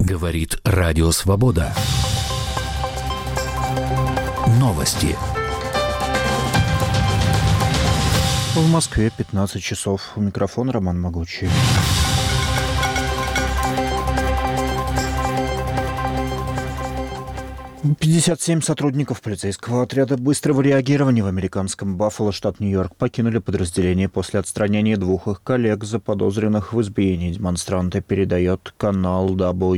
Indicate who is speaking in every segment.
Speaker 1: Говорит Радио Свобода. Новости.
Speaker 2: В Москве 15 часов. У микрофона Роман Могучий. «57 сотрудников полицейского отряда быстрого реагирования в американском Баффало, штат Нью-Йорк, покинули подразделение после отстранения двух их коллег, заподозренных в избиении демонстранта, передает канал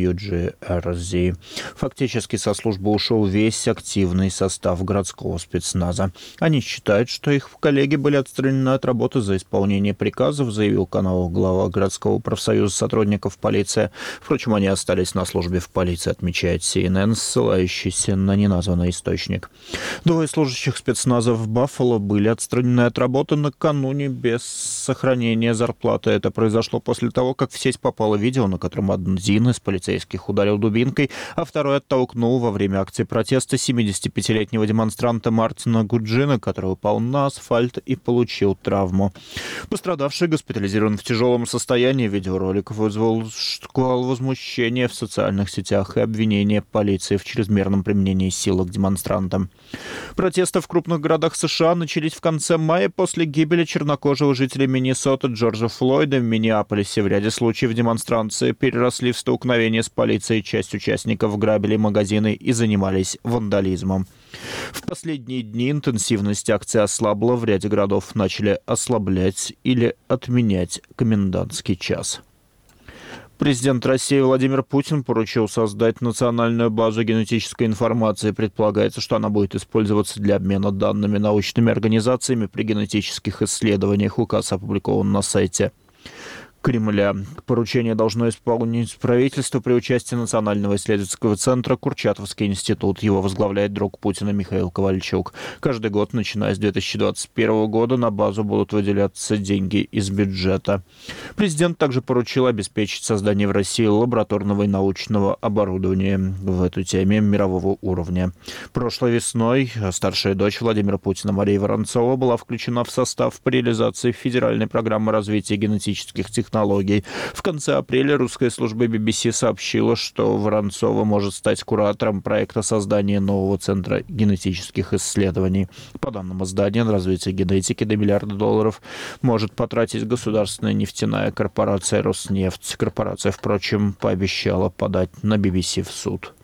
Speaker 2: WGRZ. Фактически со службы ушел весь активный состав городского спецназа. Они считают, что их коллеги были отстранены от работы за исполнение приказов, заявил канал глава городского профсоюза сотрудников полиции. Впрочем, они остались на службе в полиции, отмечает CNN, ссылающийся на неназванный источник. Двое служащих спецназа в Баффало были отстранены от работы накануне без сохранения зарплаты. Это произошло после того, как в сеть попало видео, на котором один из полицейских ударил дубинкой, а второй оттолкнул во время акции протеста 75-летнего демонстранта Мартина Гуджина, который упал на асфальт и получил травму. Пострадавший госпитализирован в тяжелом состоянии. Видеоролик вызвал шквал возмущения в социальных сетях и обвинения полиции в чрезмерном применении силы к демонстрантам. Протесты в крупных городах США начались в конце мая после гибели чернокожего жителя Миннесоты Джорджа Флойда в Миннеаполисе. В ряде случаев демонстрации переросли в столкновение с полицией. Часть участников грабили магазины и занимались вандализмом. В последние дни интенсивность акции ослабла. В ряде городов начали ослаблять или отменять комендантский час. Президент России Владимир Путин поручил создать национальную базу генетической информации. Предполагается, что она будет использоваться для обмена данными научными организациями при генетических исследованиях. Указ опубликован на сайте Кремля. Поручение должно исполнить правительство при участии Национального исследовательского центра «Курчатовский институт». Его возглавляет друг Путина Михаил Ковальчук. Каждый год, начиная с 2021 года, на базу будут выделяться деньги из бюджета. Президент также поручил обеспечить создание в России лабораторного и научного оборудования в этой теме мирового уровня. Прошлой весной старшая дочь Владимира Путина Мария Воронцова была включена в состав по реализации федеральной программы развития генетических технологий. В конце апреля русская служба BBC сообщила, что Воронцова может стать куратором проекта создания нового центра генетических исследований. По данным издания, на развитие генетики до $1 миллиарда может потратить государственная нефтяная корпорация «Роснефть». Корпорация, впрочем, пообещала подать на BBC в суд.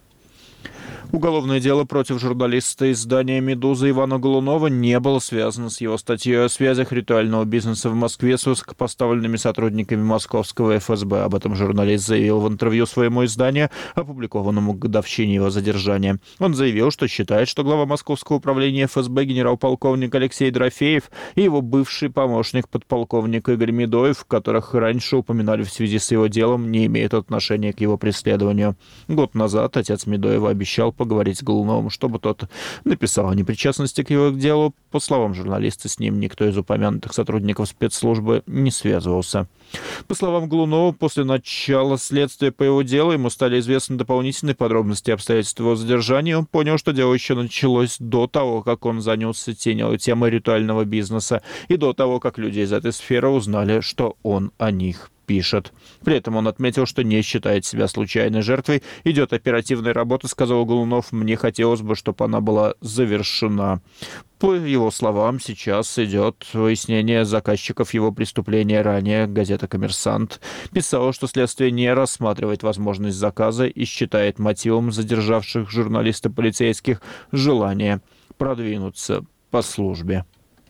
Speaker 2: Уголовное дело против журналиста издания «Медуза» Ивана Голунова не было связано с его статьей о связях ритуального бизнеса в Москве с высокопоставленными сотрудниками московского ФСБ. Об этом журналист заявил в интервью своему изданию, опубликованному к годовщине его задержания. Он заявил, что считает, что глава Московского управления ФСБ генерал-полковник Алексей Дорофеев и его бывший помощник подполковник Игорь Медоев, которых раньше упоминали в связи с его делом, не имеют отношения к его преследованию. Год назад отец Медоева обещал поговорить с Голуновым, чтобы тот написал о непричастности к его делу. По словам журналиста, с ним никто из упомянутых сотрудников спецслужбы не связывался. По словам Голунова, после начала следствия по его делу ему стали известны дополнительные подробности обстоятельств его задержания. Он понял, что дело еще началось до того, как он занялся темой ритуального бизнеса, и до того, как люди из этой сферы узнали, что он о них пишет. При этом он отметил, что не считает себя случайной жертвой. Идет оперативная работа, сказал Голунов. Мне хотелось бы, чтобы она была завершена. По его словам, сейчас идет выяснение заказчиков его преступления. Ранее газета «Коммерсант» писала, что следствие не рассматривает возможность заказа и считает мотивом задержавших журналиста полицейских желание продвинуться по службе.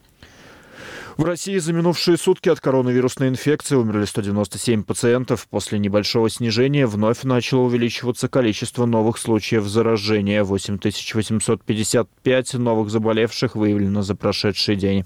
Speaker 2: В России за минувшие сутки от коронавирусной инфекции умерли 197 пациентов. После небольшого снижения вновь начало увеличиваться количество новых случаев заражения. 8855 новых заболевших выявлено за прошедший день.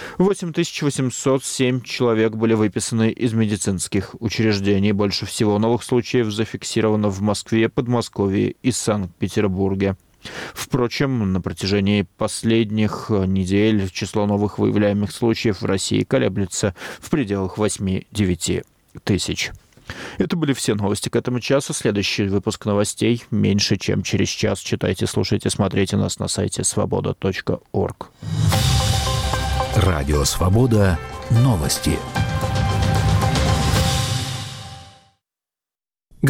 Speaker 2: 8807 человек были выписаны из медицинских учреждений. Больше всего новых случаев зафиксировано в Москве, Подмосковье и Санкт-Петербурге. Впрочем, на протяжении последних недель число новых выявляемых случаев в России колеблется в пределах 8-9 тысяч. Это были все новости к этому часу. Следующий выпуск новостей меньше, чем через час. Читайте, слушайте, смотрите нас на сайте свобода.орг.
Speaker 1: Радио «Свобода». Новости.